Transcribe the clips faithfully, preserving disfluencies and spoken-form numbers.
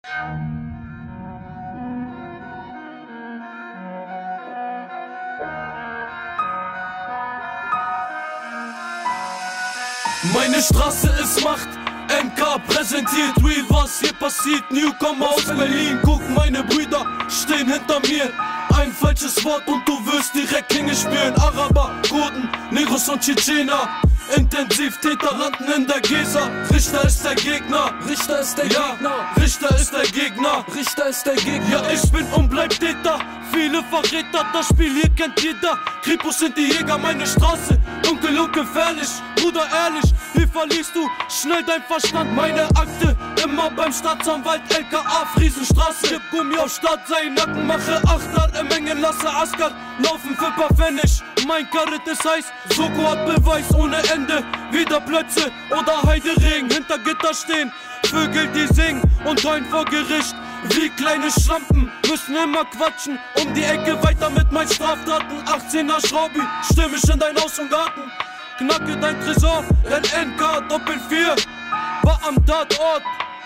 Meine Straße ist Macht, M K präsentiert Real, was hier passiert. Newcomer aus Berlin, guck, meine Brüder stehen hinter mir. Ein falsches Wort und du wirst direkt Klinge spüren. Araber, Kurden, Negros und Tschetschener. Intensivtäter landen in der Gesa. Richter ist der Gegner. Richter ist der ja, Gegner. Richter ist der Gegner. Richter ist der Gegner. Ja, ich bin und bleib Täter. Viele Verräter, das Spiel hier kennt jeder. Kripos sind die Jäger, meine Straße. Dunkel und gefährlich, Bruder ehrlich. Hier verlierst du schnell dein Verstand. Meine Akte immer beim Staatsanwalt. L K A, Friesenstraße. Gib Gummi auf Start, sein Nacken, mache Achter. Im Menge lasse Asgard laufen für paar Pfennig. Mein Karat ist heiß, Soko hat Beweis ohne Ende. Wieder Plötze oder Heideregen. Hinter Gitter stehen Vögel, die singen und heulen vor Gericht. Wie kleine Schlampen müssen immer quatschen. Um die Ecke weiter mit meinen Straftaten. achtzehner Schraubi, stimm ich in dein Haus und Garten. Knacke dein Tresor, denn N K Doppel vier war am Tatort.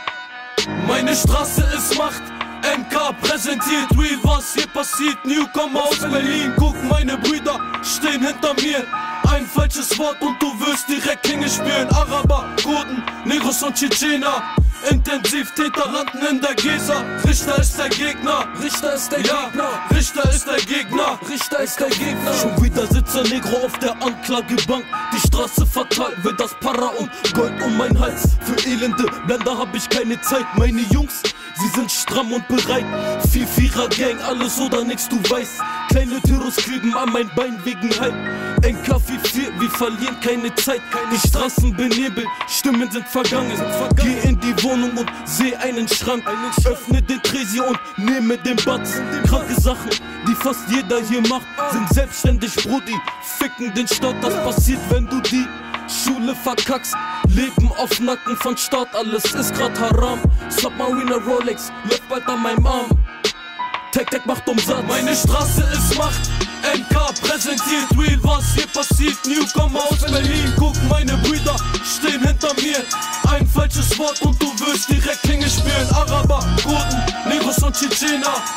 Meine Straße ist Macht, M K präsentiert Real, was hier passiert. Newcomer aus Berlin, guck, meine Brüder stehen hinter mir. Ein falsches Wort und du wirst direkt Klinge spüren. Araber, Kurden, Negros und Tschetschener. Intensivtäter landen in der Gesa. Richter ist der Gegner. Richter ist der ja, Gegner. Richter ist der Gegner. Richter ist der Gegner. Schon wieder sitzt der Negro auf der Anklagebank. Die Straße fatal, will das Para und Gold um mein Hals. Für elende Blender hab ich keine Zeit. Meine Jungs, sie sind stramm und bereit. vier vierer Gang, alles oder nix, du weißt. Kleine Tyros kleben an mein Bein wegen Hype. N K vier vier, wir verlieren keine Zeit. Die Straßen benebelt, Stimmen sind vergangen. Geh in die Wohnung und seh einen Schrank. Öffne den Tresi und nehme den Batz. Kranke Sachen, die fast jeder hier macht, sind selbstständig, Brudi. Ficken den Staat, das passiert, wenn du die Schule verkackst. Leben auf Nacken von Staat, alles ist grad haram. Submariner Rolex, läuft bald an meinem Arm. Tech-Tech macht Umsatz. Meine Straße ist Macht, M K präsentiert Real, was hier passiert. Newcomer aus Berlin, guck, meine Brüder stehen hinter mir. Ein falsches Wort und du wirst direkt Klinge spüren. Araber, Kurden, Negros und Tschetschener.